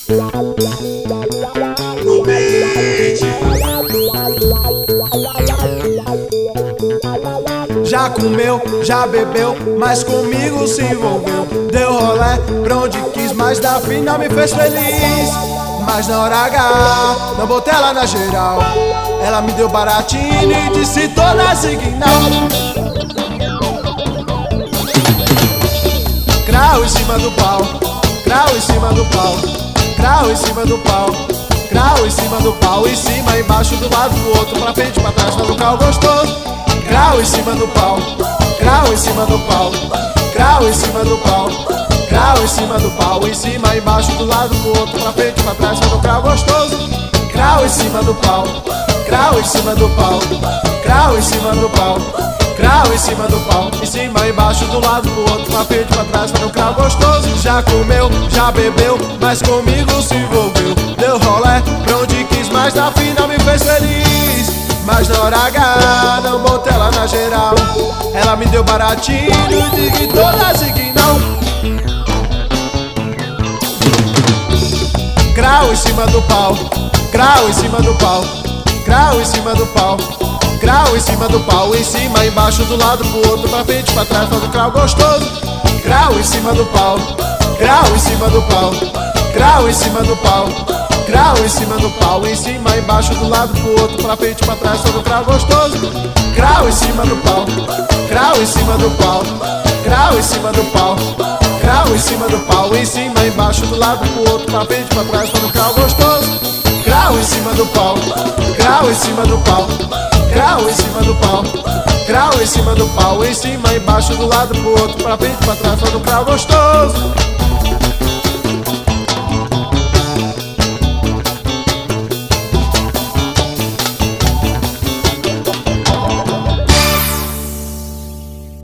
no beat. Já comeu, já bebeu, mas comigo se envolveu. Deu rolé pra onde quis, mas na final me fez feliz. Mas na hora H, não botei ela na geral. Ela me deu baratinho e disse toda signal. Crau em cima do pau, crau em cima do pau, crau em cima do pau, crau em cima do pau, em cima, embaixo, do lado, do outro, pra frente, pra trás, faz um crau gostoso. Crau em cima do pau, crau em cima do pau, crau em cima do pau, crau em cima do pau, em cima, embaixo, do lado, do outro, pra frente, pra trás, faz um crau gostoso. Crau em cima do pau, crau em cima do pau, crau em cima do pau, crau em cima do pau, em cima, embaixo, do lado, do outro, pra frente, pra trás, faz um crau gostoso. Já comeu, já bebeu, mas comigo se envolveu. Deu rolé pra onde quis, mas na final me fez feliz. Mas na hora H, não botei ela na geral. Ela me deu baratinho e disse toda signal. Crau em cima do pau, crau em cima do pau, crau em cima do pau, crau em cima do pau, em cima, embaixo, do lado, pro outro, pra frente, pra trás, faz um crau gostoso. Crau em cima do pau, crau em cima do pau, crau em cima do pau, crau em cima do pau, em cima, embaixo, do lado, pro outro, pra frente, pra trás, faz um crau gostoso. Crau em cima do pau, crau em cima do pau, crau em cima do pau, crau em cima do pau, em cima, embaixo, do lado, pro outro, pra frente, pra trás, faz um crau gostoso. Crau em cima do pau, crau em cima do pau, crau em cima do pau, crau em cima do pau, em cima, embaixo, do lado, pro outro, pra frente, pra trás, faz um crau gostoso.